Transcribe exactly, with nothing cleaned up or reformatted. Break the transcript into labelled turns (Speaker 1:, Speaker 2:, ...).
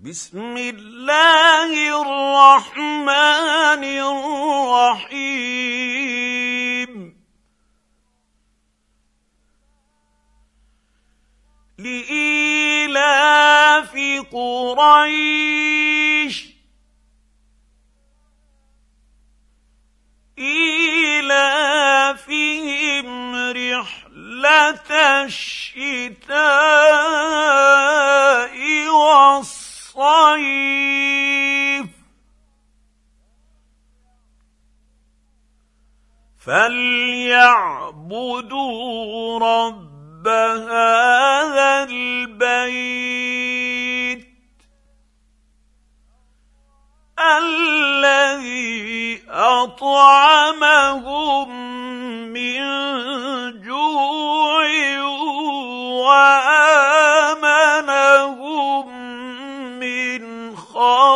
Speaker 1: بسم الله الرحمن الرحيم لإيلاف قريش إيلافهم رحلة الشتاء والصيف فليعبدوا رب هذا البيت الذي أطعمهم من جوع وآمنهم من خوف.